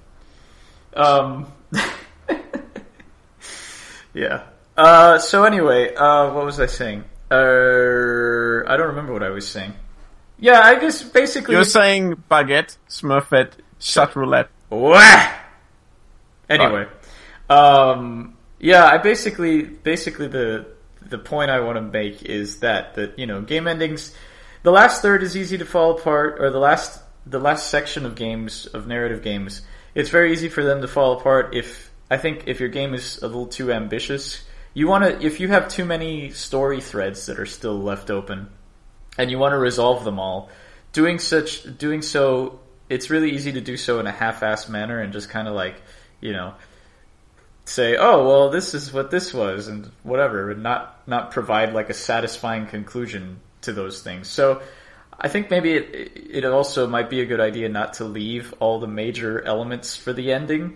Yeah. So anyway, what was I saying? I don't remember what I was saying. Yeah, I just basically... You're saying baguette, smurfette, chat roulette. Wah! Anyway. Yeah, I basically the point I want to make is that, you know, game endings, the last third is easy to fall apart, or the last section of games, of narrative games, it's very easy for them to fall apart if your game is a little too ambitious. If you have too many story threads that are still left open, and you want to resolve them all, doing so, it's really easy to do so in a half-assed manner and just kind of like, you know, say, oh, well, this is what this was, and whatever, and not provide like a satisfying conclusion to those things. So I think maybe it also might be a good idea not to leave all the major elements for the ending.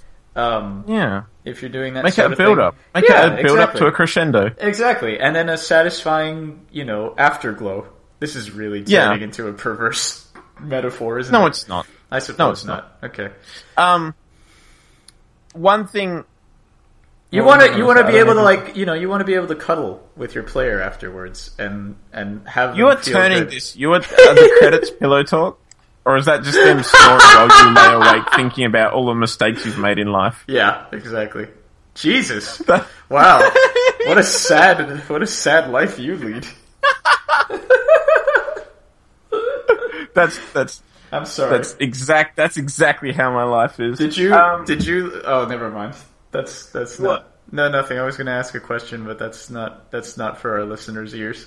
If you're doing that, make it a build up. Make it a build up to a crescendo. Exactly, and then a satisfying, you know, afterglow. This is really turning into a perverse metaphor, isn't it? No, it's not. I suppose No, it's not. Okay. One thing You want to be able to, like, you want to be able to cuddle with your player afterwards and have you are them feel turning good. this. You are the credits pillow talk, or is that just them snoring while you lay awake thinking about all the mistakes you've made in life? Yeah, exactly. Jesus, wow, what a sad life you lead. That's. I'm sorry. That's exactly how my life is. Did you? Oh, never mind. That's what? not. No, nothing. I was going to ask a question, but that's not for our listeners' ears.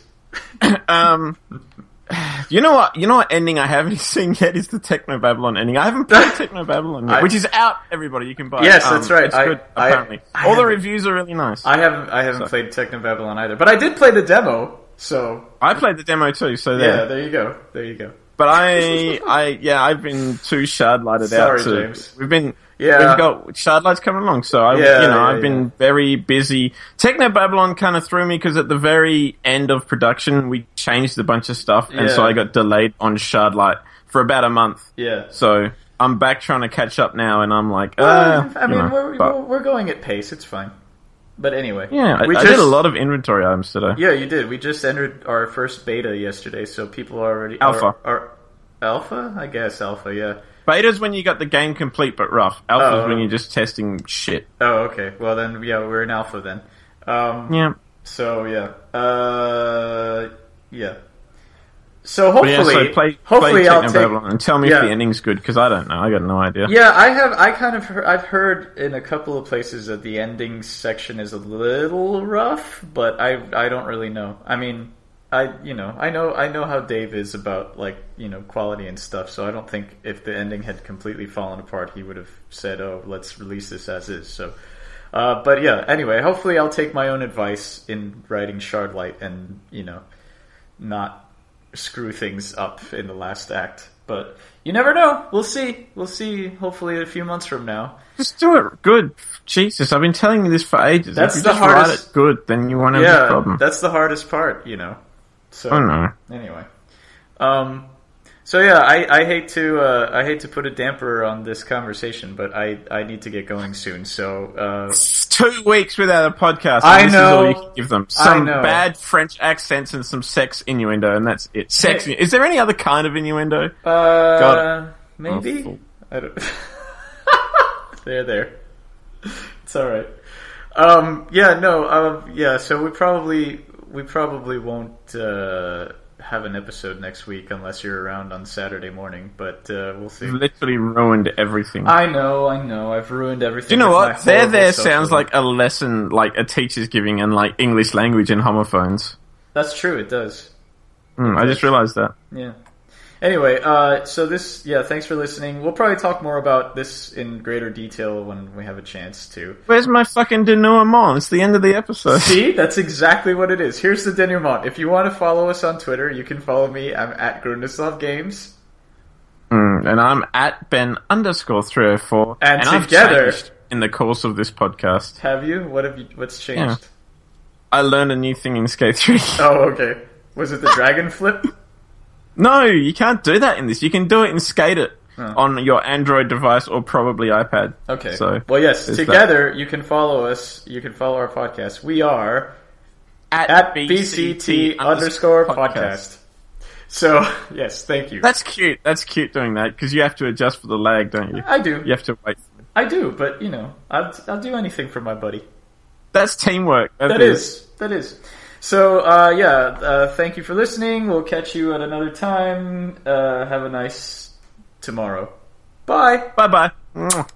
You know what ending I haven't seen yet is the Techno Babylon ending. I haven't played Techno Babylon yet, which is out. Everybody, you can buy it. Yes, that's right. It's good, apparently. All the reviews are really nice. I haven't played Techno Babylon either, but I did play the demo. So I played the demo too. So there you go. But I've been too shardlighted out. Sorry, James. We've got Shardlights coming along, so I've been very busy. Techno Babylon kind of threw me because at the very end of production we changed a bunch of stuff, and so I got delayed on Shardlight for about a month. Yeah. So I'm back trying to catch up now, and I'm like, we're going at pace. It's fine. But anyway, I did a lot of inventory items today. Yeah, you did. We just entered our first beta yesterday, so people are already alpha. Are alpha? I guess alpha. Yeah. Beta's when you got the game complete but rough. Alpha's when you're just testing shit. Oh, okay. Well then, we're in alpha then. So yeah. So hopefully, play I'll take Babylon and tell me if the ending's good, because I don't know. I got no idea. Yeah, I've heard in a couple of places that the ending section is a little rough, but I don't really know. I mean, I know how Dave is about, like, quality and stuff, so I don't think if the ending had completely fallen apart, he would have said, "Oh, let's release this as is." So, but yeah. Anyway, hopefully, I'll take my own advice in writing Shardlight and not screw things up in the last act. But you never know. We'll see. Hopefully, a few months from now. Just do it good. Jesus, I've been telling you this for ages. That's if the you just hardest. Write it good, then you won't have a problem. That's the hardest part, So I know. Anyway, so yeah, I hate to put a damper on this conversation, but I need to get going soon. So it's 2 weeks without a podcast. I know. This is all you can give them. Some I know. bad French accents and some sex innuendo, and that's it. Sex. Is there any other kind of innuendo? Maybe. I don't. There. It's all right. So we probably won't have an episode next week unless you're around on Saturday morning, but we'll see. You've literally ruined everything. I know. I've ruined everything. Do you know what? There sounds like a lesson, like a teacher's giving in, like, English language and homophones. That's true. It does. I just realized that. Yeah. Anyway, thanks for listening. We'll probably talk more about this in greater detail when we have a chance to. Where's my fucking denouement? It's the end of the episode. See? That's exactly what it is. Here's the denouement. If you want to follow us on Twitter, you can follow me. I'm at Grundislav Games. And I'm at Ben_304. And I've together... changed in the course of this podcast. Have you? What's changed? Yeah. I learned a new thing in Skate 3. Oh, okay. Was it the dragon flip? No, you can't do that in this. You can do it in Skate It on your Android device or probably iPad. Okay. So well, yes, together you can follow us. You can follow our podcast. We are at BCT_podcast. So, yes, thank you. That's cute. That's cute doing that, because you have to adjust for the lag, don't you? I do. You have to wait. I do, but, I'll do anything for my buddy. That's teamwork. That is. So, thank you for listening. We'll catch you at another time. Have a nice tomorrow. Bye. Bye-bye.